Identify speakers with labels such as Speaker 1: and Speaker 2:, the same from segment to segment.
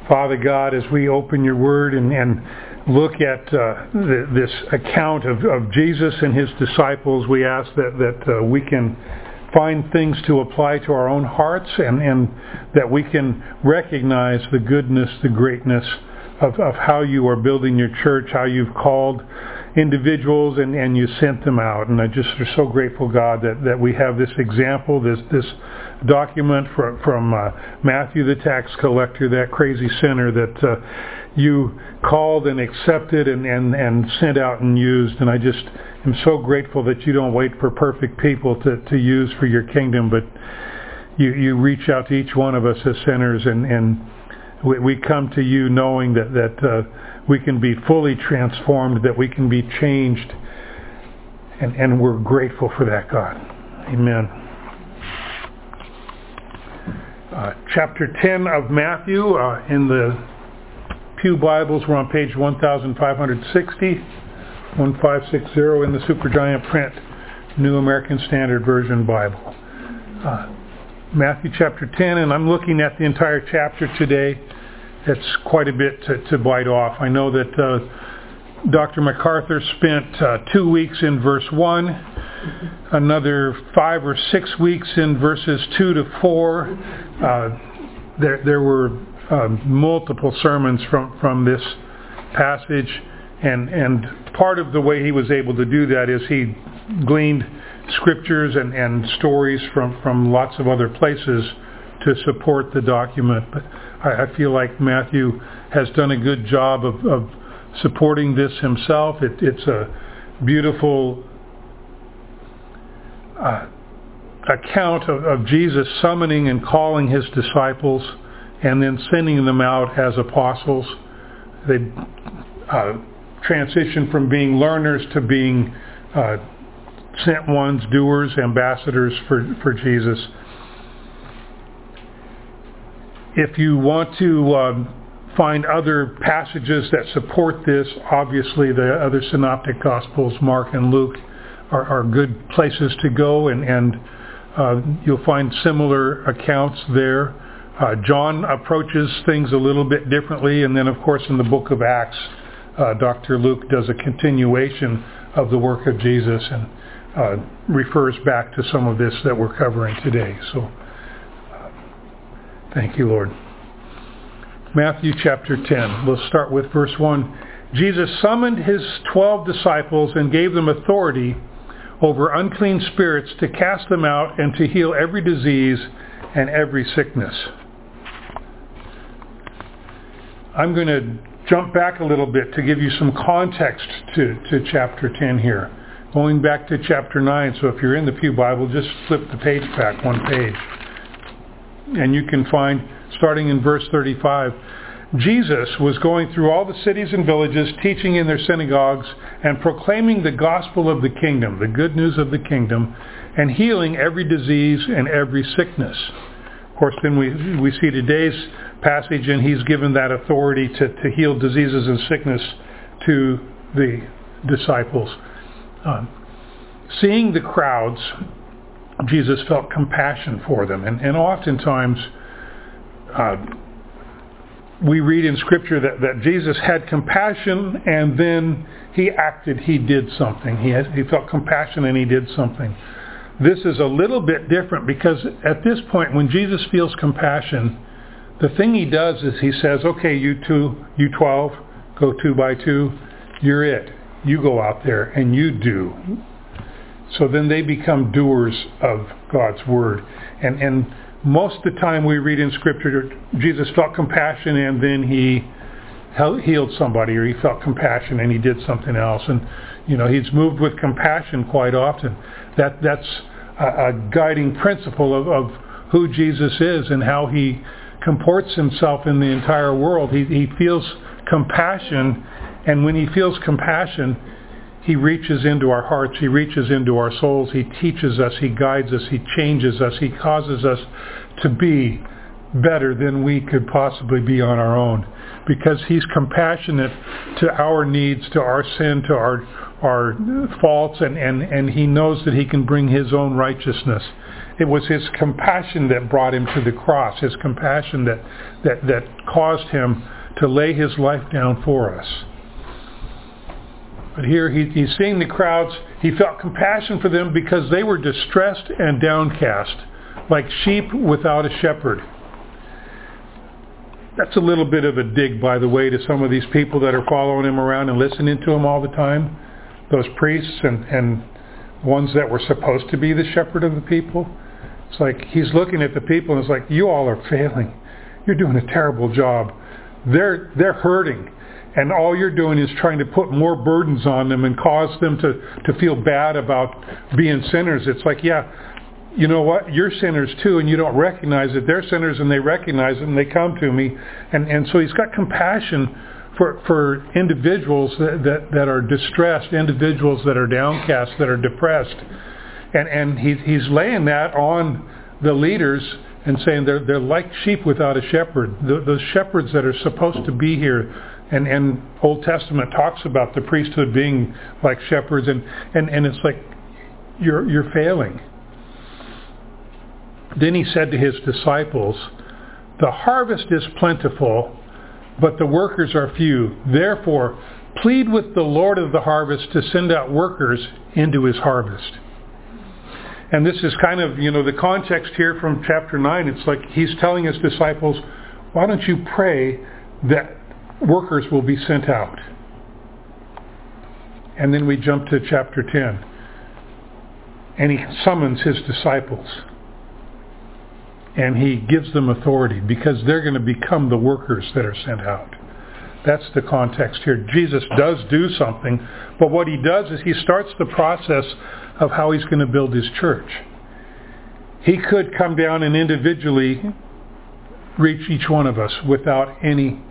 Speaker 1: Father God, as we open your word and look at this account of Jesus and his disciples, we ask that we can find things to apply to our own hearts and that we can recognize the goodness, the greatness of how you are building your church, how you've called individuals and you sent them out. And I just are so grateful, God, that we have this example, this document from Matthew the tax collector, that crazy sinner that you called and accepted and sent out and used. And I just am so grateful that you don't wait for perfect people to use for your kingdom, but you reach out to each one of us as sinners, and we come to you knowing that we can be fully transformed, that we can be changed, and we're grateful for that, God. Amen. Chapter 10 of Matthew in the Pew Bibles, we're on page 1560, 1560 in the Supergiant Print New American Standard Version Bible. Matthew chapter 10, and I'm looking at the entire chapter today. It's quite a bit to bite off. I know that Dr. MacArthur spent 2 weeks in verse 1, another 5 or 6 weeks in verses 2 to 4. There were multiple sermons from this passage, and part of the way he was able to do that is he gleaned scriptures and stories from lots of other places to support the document. But I feel like Matthew has done a good job of supporting this himself. It's a beautiful account of Jesus summoning and calling his disciples and then sending them out as apostles. They transition from being learners to being sent ones, doers, ambassadors for Jesus. If you want to find other passages that support this, obviously the other synoptic gospels, Mark and Luke, are good places to go, and you'll find similar accounts there. John approaches things a little bit differently, and then of course in the book of Acts, Dr. Luke does a continuation of the work of Jesus and refers back to some of this that we're covering today. So thank you, Lord. Matthew chapter 10. We'll start with verse 1. Jesus summoned his 12 disciples and gave them authority over unclean spirits to cast them out and to heal every disease and every sickness. I'm going to jump back a little bit to give you some context to chapter 10 here. Going back to chapter 9, so if you're in the Pew Bible, just flip the page back one page. And you can find, starting in verse 35, Jesus was going through all the cities and villages, teaching in their synagogues and proclaiming the gospel of the kingdom, the good news of the kingdom, and healing every disease and every sickness. Of course, then we see today's passage, and he's given that authority to heal diseases and sickness to the disciples. Seeing the crowds, Jesus felt compassion for them. And oftentimes we read in Scripture that Jesus had compassion and then he acted, he did something. He felt compassion and he did something. This is a little bit different because at this point when Jesus feels compassion, the thing he does is he says, okay, you 12, go 2 by 2, you're it. You go out there and you do. So then they become doers of God's word. And most of the time we read in Scripture, Jesus felt compassion and then he healed somebody, or he felt compassion and he did something else. And, he's moved with compassion quite often. That's a guiding principle of who Jesus is and how he comports himself in the entire world. He feels compassion, and when he feels compassion, he reaches into our hearts, he reaches into our souls, he teaches us, he guides us, he changes us, he causes us to be better than we could possibly be on our own. Because he's compassionate to our needs, to our sin, to our faults, and he knows that he can bring his own righteousness It was his compassion that brought him to the cross, his compassion that caused him to lay his life down for us. But here he's seeing the crowds. He felt compassion for them because they were distressed and downcast, like sheep without a shepherd. That's a little bit of a dig, by the way, to some of these people that are following him around and listening to him all the time. Those priests and ones that were supposed to be the shepherd of the people. It's like he's looking at the people and it's like, you all are failing. You're doing a terrible job. They're hurting. And all you're doing is trying to put more burdens on them and cause them to feel bad about being sinners. It's like, yeah, you know what? You're sinners too, and you don't recognize it. They're sinners, and they recognize it, and they come to me. And so he's got compassion for individuals that are distressed, individuals that are downcast, that are depressed. And he's laying that on the leaders and saying they're like sheep without a shepherd. Those shepherds that are supposed to be here. And Old Testament talks about the priesthood being like shepherds, and it's like you're failing. Then he said to his disciples, "The harvest is plentiful, but the workers are few. Therefore, plead with the Lord of the harvest to send out workers into his harvest." And this is kind of, the context here from chapter 9. It's like he's telling his disciples, why don't you pray that workers will be sent out? And then we jump to chapter 10. And he summons his disciples. And he gives them authority because they're going to become the workers that are sent out. That's the context here. Jesus does do something, but what he does is he starts the process of how he's going to build his church. He could come down and individually reach each one of us without any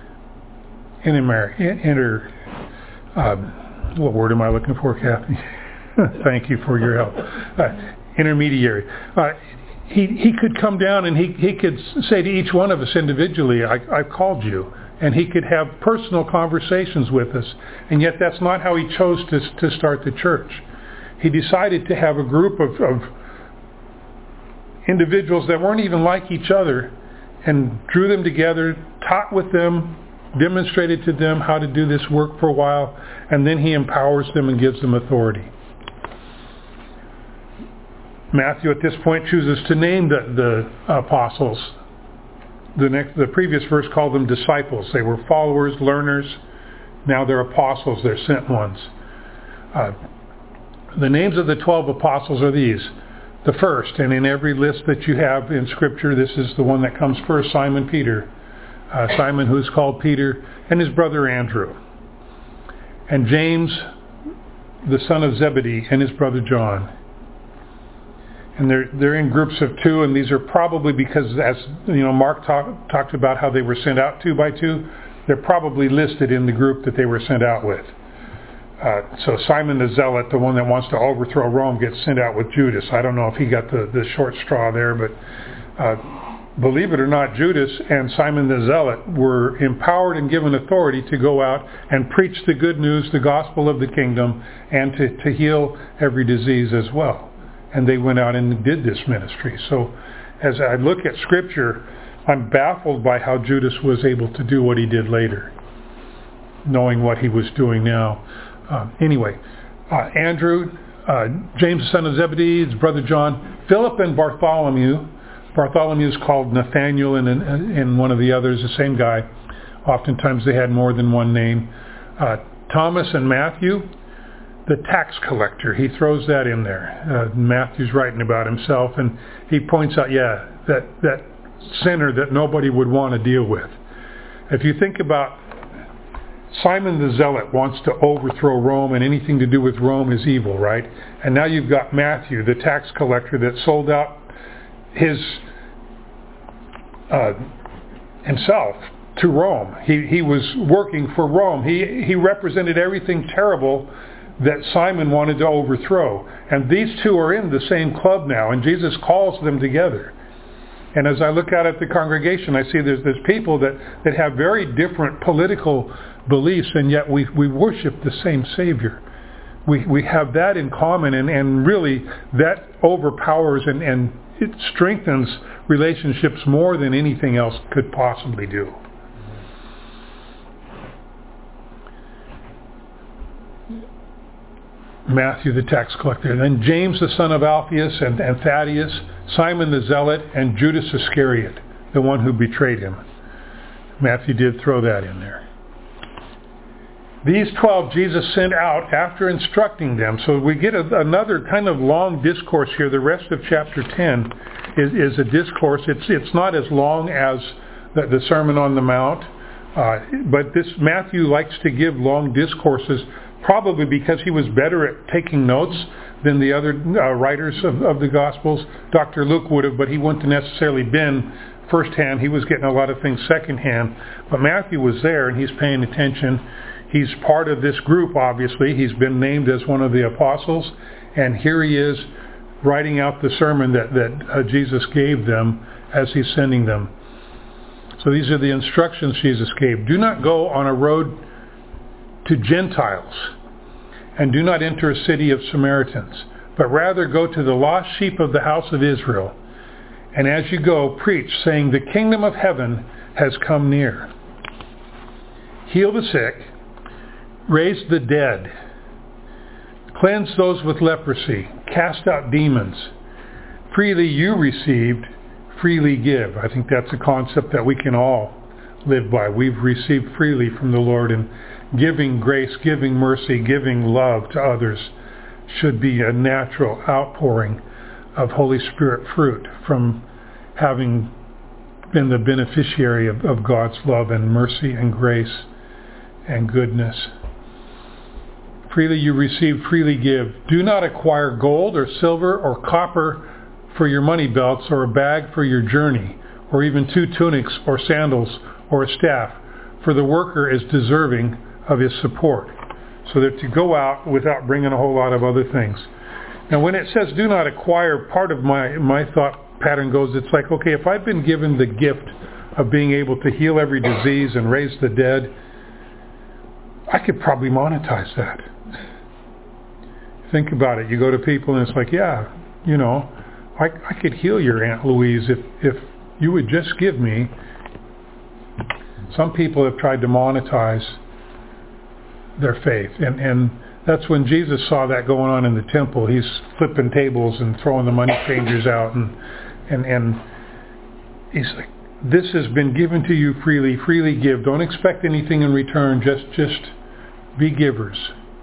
Speaker 1: what word am I looking for, Kathy? Thank you for your help. Intermediary. He could come down and he could say to each one of us individually, I've called you. And he could have personal conversations with us. And yet that's not how he chose to start the church. He decided to have a group of individuals that weren't even like each other and drew them together, taught with them, demonstrated to them how to do this work for a while, and then he empowers them and gives them authority. Matthew at this point chooses to name the apostles. The previous verse called them disciples. They were followers, learners. Now they're apostles. They're sent ones. The names of the 12 apostles are these. The first, and in every list that you have in Scripture, this is the one that comes first, Simon Peter. Simon, who's called Peter, and his brother Andrew. And James, the son of Zebedee, and his brother John. And they're in groups of two, and these are probably because, as Mark talked about how they were sent out 2 by 2, they're probably listed in the group that they were sent out with. So Simon the Zealot, the one that wants to overthrow Rome, gets sent out with Judas. I don't know if he got the short straw there, but believe it or not, Judas and Simon the Zealot were empowered and given authority to go out and preach the good news, the gospel of the kingdom, and to heal every disease as well. And they went out and did this ministry. So as I look at Scripture, I'm baffled by how Judas was able to do what he did later, knowing what he was doing now. Andrew, James the son of Zebedee, his brother John, Philip and Bartholomew. Bartholomew is called Nathaniel, and one of the others, the same guy. Oftentimes they had more than one name. Thomas and Matthew, the tax collector. He throws that in there. Matthew's writing about himself, and he points out, that sinner that nobody would want to deal with. If you think about Simon the Zealot wants to overthrow Rome, and anything to do with Rome is evil, right? And now you've got Matthew, the tax collector that sold out himself to Rome. He was working for Rome. He represented everything terrible that Simon wanted to overthrow. And these two are in the same club now, and Jesus calls them together. And as I look out at the congregation, I see there's people that have very different political beliefs, and yet we worship the same Savior. we have that in common, and really that overpowers and it strengthens relationships more than anything else could possibly do. Matthew the tax collector, then James the son of Alphaeus and Thaddeus, Simon the zealot, and Judas Iscariot, the one who betrayed him. Matthew did throw that in there. These 12 Jesus sent out after instructing them. So we get another kind of long discourse here. The rest of chapter 10 is a discourse. It's not as long as the Sermon on the Mount, but this Matthew likes to give long discourses, probably because he was better at taking notes than the other writers of the Gospels. Dr. Luke would have, but he wouldn't have necessarily been firsthand. He was getting a lot of things secondhand. But Matthew was there, and he's paying attention. He's part of this group, obviously. He's been named as one of the apostles. And here he is writing out the sermon that Jesus gave them as he's sending them. So these are the instructions Jesus gave. Do not go on a road to Gentiles, and do not enter a city of Samaritans, but rather go to the lost sheep of the house of Israel. And as you go, preach, saying, the kingdom of heaven has come near. Heal the sick, raise the dead, cleanse those with leprosy, cast out demons. Freely you received, freely give. I think that's a concept that we can all live by. We've received freely from the Lord, and giving grace, giving mercy, giving love to others should be a natural outpouring of Holy Spirit fruit from having been the beneficiary of God's love and mercy and grace and goodness. Freely you receive, freely give. Do not acquire gold or silver or copper for your money belts, or a bag for your journey, or even 2 tunics or sandals or a staff, for the worker is deserving of his support. So that to go out without bringing a whole lot of other things. Now when it says do not acquire, part of my thought pattern goes, it's like, okay, if I've been given the gift of being able to heal every disease and raise the dead, I could probably monetize that. Think about it. You go to people and it's like, yeah, you know, I could heal your Aunt Louise if you would just give me. Some people have tried to monetize their faith, and that's when Jesus saw that going on in the temple. He's flipping tables and throwing the money changers out, and he's like, this has been given to you freely, freely give. Don't expect anything in return, just be givers.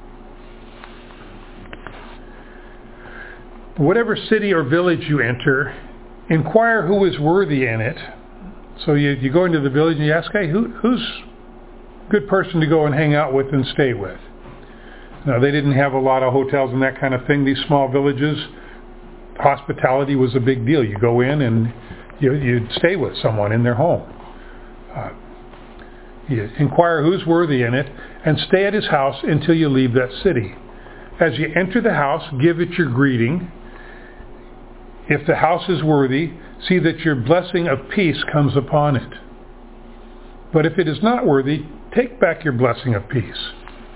Speaker 1: Whatever city or village you enter, inquire who is worthy in it. So you go into the village and you ask, hey, who's a good person to go and hang out with and stay with? Now, they didn't have a lot of hotels and that kind of thing. These small villages, hospitality was a big deal. You go in and you'd stay with someone in their home. You inquire who's worthy in it and stay at his house until you leave that city. As you enter the house, give it your greeting. If the house is worthy, see that your blessing of peace comes upon it. But if it is not worthy, take back your blessing of peace.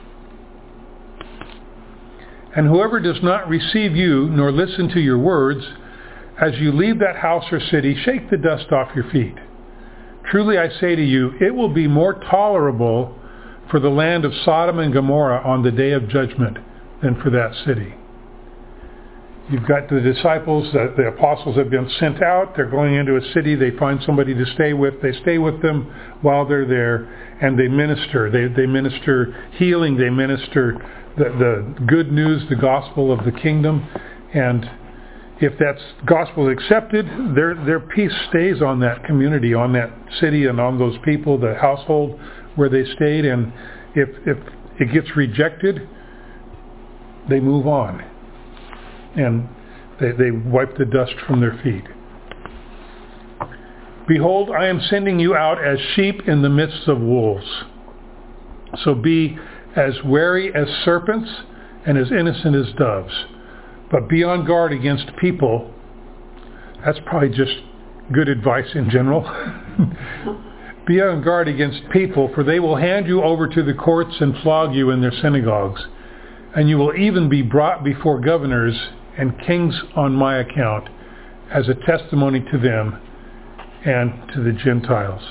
Speaker 1: And whoever does not receive you nor listen to your words, as you leave that house or city, shake the dust off your feet. Truly I say to you, it will be more tolerable for the land of Sodom and Gomorrah on the day of judgment than for that city. You've got the disciples, the apostles have been sent out. They're going into a city. They find somebody to stay with. They stay with them while they're there, and they minister. They minister healing. They minister the good news, the gospel of the kingdom. And if that gospel is accepted, their peace stays on that community, on that city, and on those people, the household where they stayed. And if it gets rejected, they move on. And they wipe the dust from their feet. Behold, I am sending you out as sheep in the midst of wolves. So be as wary as serpents and as innocent as doves. But be on guard against people. That's probably just good advice in general. Be on guard against people, for they will hand you over to the courts and flog you in their synagogues. and you will even be brought before governors and kings on my account, as a testimony to them and to the Gentiles.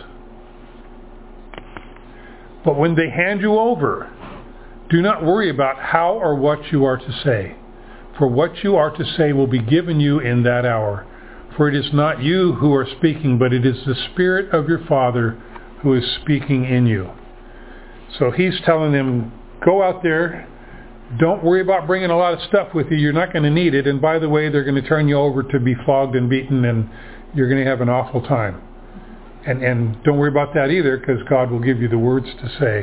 Speaker 1: But when they hand you over, do not worry about how or what you are to say, for what you are to say will be given you in that hour. For it is not you who are speaking, but it is the Spirit of your Father who is speaking in you. So he's telling them, go out there. Don't worry about bringing a lot of stuff with you. You're not going to need it. And by the way, they're going to turn you over to be flogged and beaten, and you're going to have an awful time. And don't worry about that either, because God will give you the words to say.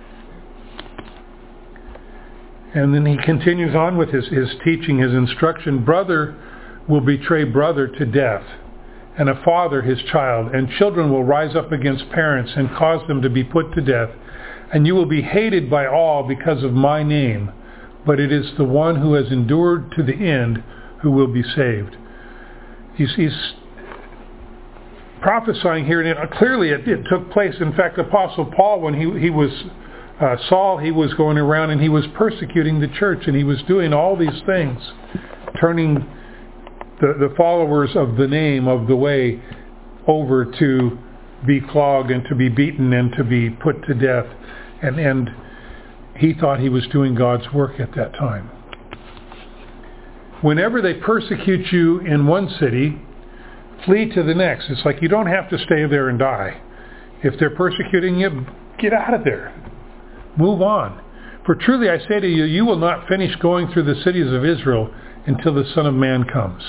Speaker 1: And then he continues on with his teaching, his instruction. Brother will betray brother to death, and a father his child, and children will rise up against parents and cause them to be put to death. And you will be hated by all because of my name, but it is the one who has endured to the end who will be saved. He's prophesying here, and clearly it took place. In fact, Apostle Paul, when he was Saul, he was going around and he was persecuting the church, and he was doing all these things, turning the followers of the name, of the way, over to be flogged and to be beaten and to be put to death. And he thought he was doing God's work at that time. Whenever they persecute you in one city, flee to the next. It's like you don't have to stay there and die. If they're persecuting you, get out of there. Move on. For truly I say to you, you will not finish going through the cities of Israel until the Son of Man comes.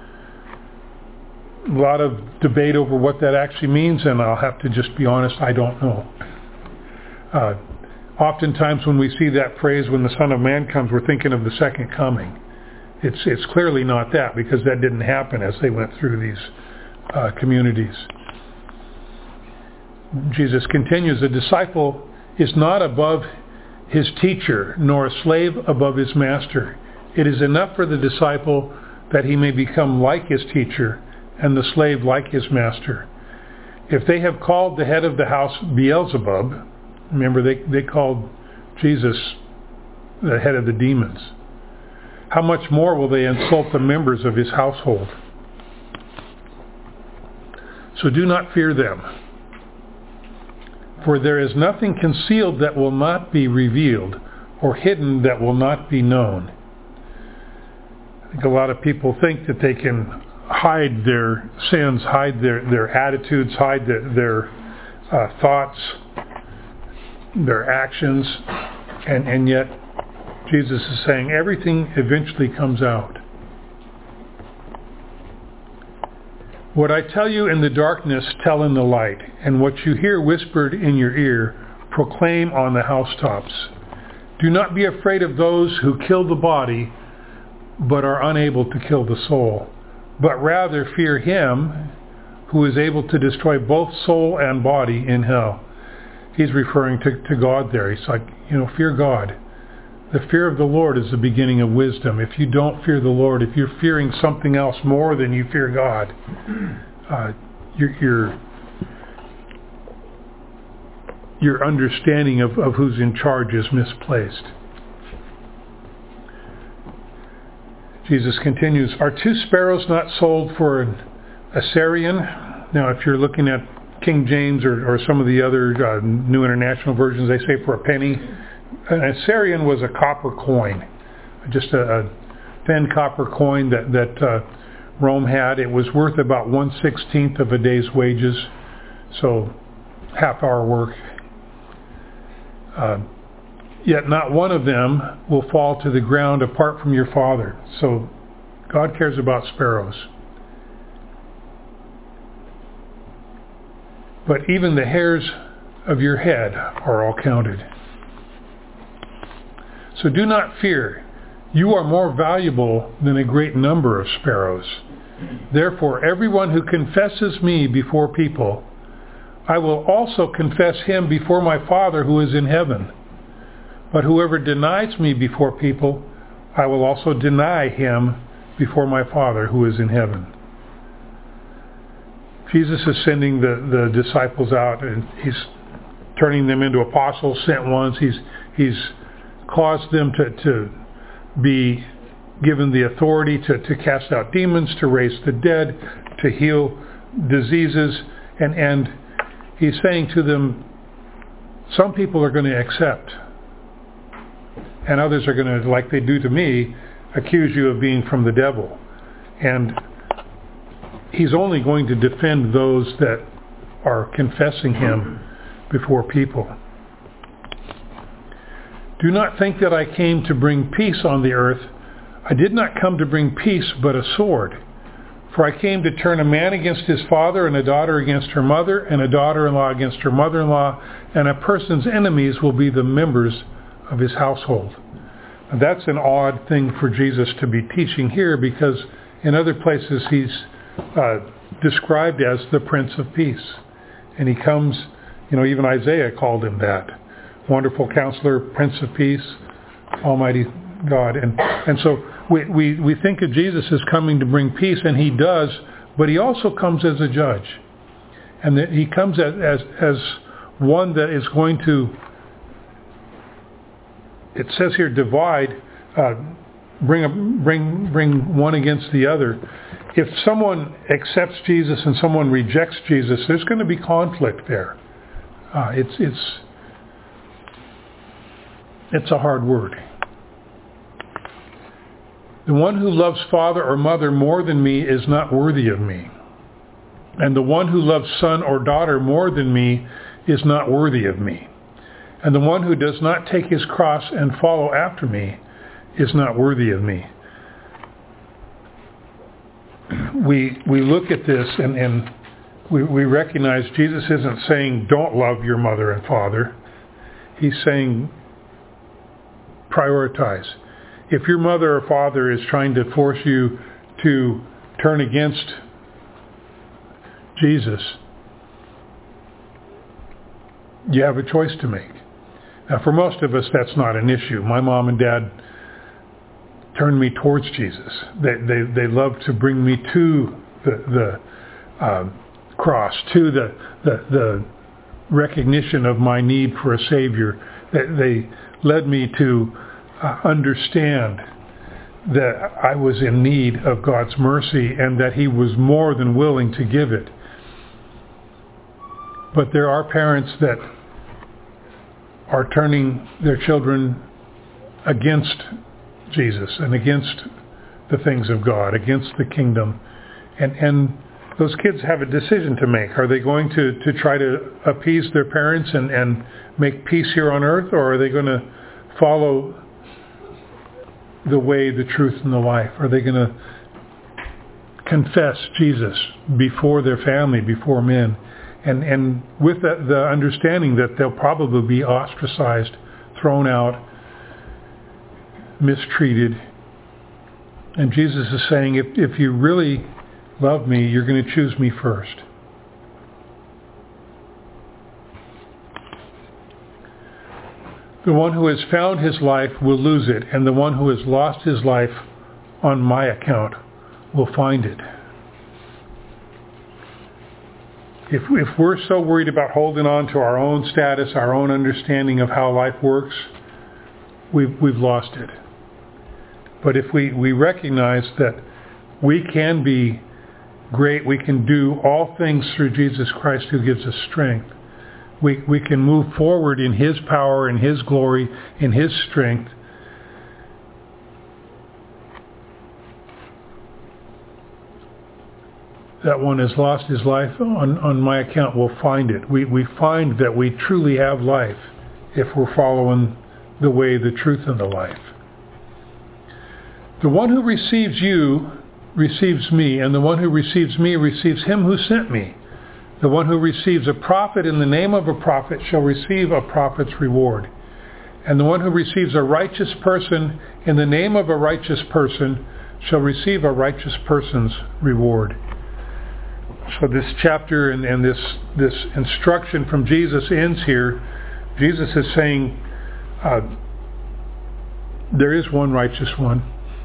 Speaker 1: A lot of debate over what that actually means, and I'll have to just be honest, I don't know. Oftentimes when we see that phrase, when the Son of Man comes, we're thinking of the second coming. It's clearly not that, because that didn't happen as they went through these communities. Jesus continues, a disciple is not above his teacher, nor a slave above his master. It is enough for the disciple that he may become like his teacher, and the slave like his master. If they have called the head of the house Beelzebub, remember they called Jesus the head of the demons, how much more will they insult the members of his household? So do not fear them. For there is nothing concealed that will not be revealed, or hidden that will not be known. I think a lot of people think that they can hide their sins, hide their attitudes, hide their thoughts, their actions, and yet Jesus is saying everything eventually comes out. What I tell you in the darkness, tell in the light, and what you hear whispered in your ear, proclaim on the housetops. Do not be afraid of those who kill the body, but are unable to kill the soul, but rather fear him who is able to destroy both soul and body in hell. He's referring to God there. He's like, fear God. The fear of the Lord is the beginning of wisdom. If you don't fear the Lord, if you're fearing something else more than you fear God, your understanding of who's in charge is misplaced. Jesus continues, are 2 sparrows not sold for an assarion? Now, if you're looking at King James or some of the other New International versions, they say for a penny. An assarion was a copper coin, just a thin copper coin that Rome had. It was worth about 1/16 of a day's wages, so half-hour work. Yet not one of them will fall to the ground apart from your Father. So God cares about sparrows. But even the hairs of your head are all counted. So do not fear. You are more valuable than a great number of sparrows. Therefore, everyone who confesses me before people, I will also confess him before my Father who is in heaven. But whoever denies me before people, I will also deny him before my Father who is in heaven. Jesus is sending the disciples out, and he's turning them into apostles, sent ones. He's caused them to be given the authority to cast out demons, to raise the dead, to heal diseases. And he's saying to them, some people are going to accept, and others are going to, like they do to me, accuse you of being from the devil. And he's only going to defend those that are confessing him before people. Do not think that I came to bring peace on the earth. I did not come to bring peace, but a sword. For I came to turn a man against his father, and a daughter against her mother, and a daughter-in-law against her mother-in-law, and a person's enemies will be the members of his household. And that's an odd thing for Jesus to be teaching here, because in other places he's described as the Prince of Peace. And he comes, even Isaiah called him that. Wonderful Counselor, Prince of Peace, Almighty God. And so we think of Jesus as coming to bring peace, and he does, but he also comes as a judge. And that he comes as one that is going to, it says here, divide, bring one against the other. If someone accepts Jesus and someone rejects Jesus, there's going to be conflict there. It's a hard word. The one who loves father or mother more than me is not worthy of me. And the one who loves son or daughter more than me is not worthy of me. And the one who does not take his cross and follow after me is not worthy of me. We look at this and we recognize Jesus isn't saying don't love your mother and father. He's saying prioritize. If your mother or father is trying to force you to turn against Jesus, you have a choice to make. Now, for most of us, that's not an issue. My mom and dad turned me towards Jesus. They loved to bring me to the cross, to the recognition of my need for a Savior. They led me to understand that I was in need of God's mercy and that he was more than willing to give it. But there are parents that are turning their children against Jesus and against the things of God, against the kingdom. And those kids have a decision to make. Are they going to try to appease their parents and make peace here on earth, or are they going to follow the way, the truth, and the life? Are they going to confess Jesus before their family, before men? And with the understanding that they'll probably be ostracized, thrown out, mistreated. And Jesus is saying, if you really love me, you're going to choose me first. The one who has found his life will lose it, and the one who has lost his life on my account will find it. If we're so worried about holding on to our own status, our own understanding of how life works, we've lost it. But if we recognize that we can be great, we can do all things through Jesus Christ who gives us strength, we can move forward in his power, in his glory, in his strength. That one has lost his life on my account will find it. We find that we truly have life if we're following the way, the truth, and the life. The one who receives you receives me, and the one who receives me receives him who sent me. The one who receives a prophet in the name of a prophet shall receive a prophet's reward. And the one who receives a righteous person in the name of a righteous person shall receive a righteous person's reward. So this chapter and this instruction from Jesus ends here. Jesus is saying there is one righteous one.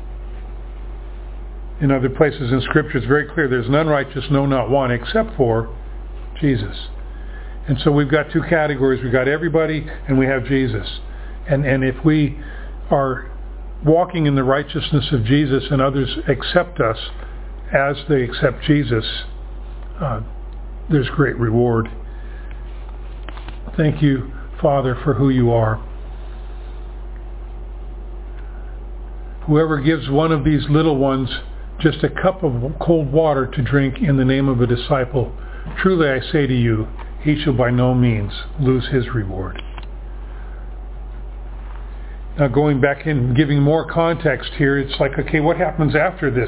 Speaker 1: In other places in Scripture it's very clear there's none righteous, no, not one, except for Jesus. And so we've got two categories. We've got everybody and we have Jesus. And if we are walking in the righteousness of Jesus and others accept us as they accept Jesus, there's great reward. Thank you, Father, for who you are. Whoever gives one of these little ones just a cup of cold water to drink in the name of a disciple, truly I say to you, he shall by no means lose his reward. Now going back and giving more context here, it's like, okay, what happens after this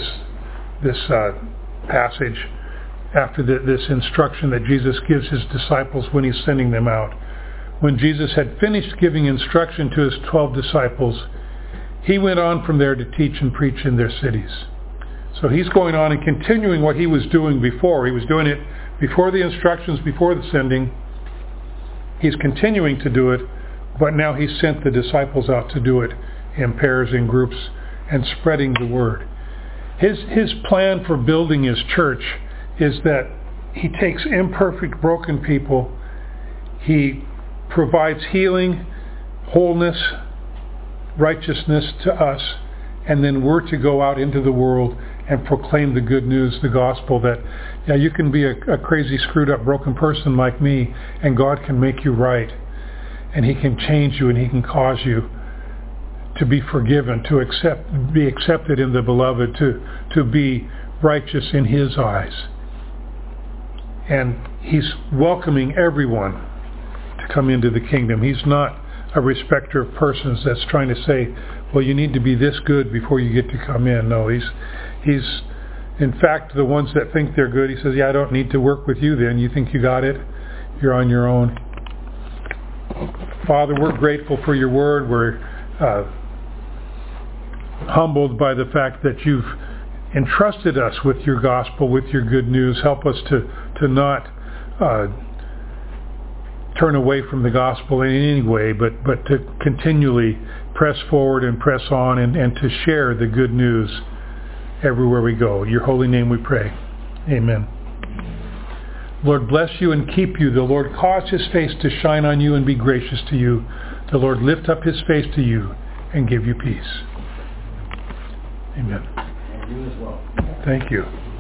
Speaker 1: passage, after this instruction that Jesus gives his disciples when he's sending them out? When Jesus had finished giving instruction to his 12 disciples, he went on from there to teach and preach in their cities. So he's going on and continuing what he was doing before. He was doing it before the instructions, before the sending. He's continuing to do it, but now he's sent the disciples out to do it in pairs, in groups, and spreading the word. His plan for building his church is that he takes imperfect, broken people, he provides healing, wholeness, righteousness to us, and then we're to go out into the world and proclaim the good news, the gospel, that you can be a crazy, screwed up, broken person like me, and God can make you right, and he can change you, and he can cause you to be forgiven, to be accepted in the beloved, to be righteous in his eyes. And he's welcoming everyone to come into the kingdom. He's not a respecter of persons that's trying to say, well, you need to be this good before you get to come in. No, he's in fact, the ones that think they're good, he says, I don't need to work with you then. You think you got it? You're on your own. Father, we're grateful for your word. We're humbled by the fact that you've entrusted us with your gospel, with your good news. Help us to not turn away from the gospel in any way, but to continually press forward and press on and to share the good news everywhere we go. In your holy name we pray. Amen. Lord bless you and keep you. The Lord cause his face to shine on you and be gracious to you. The Lord lift up his face to you and give you peace. Amen.
Speaker 2: And you as well.
Speaker 1: Thank you.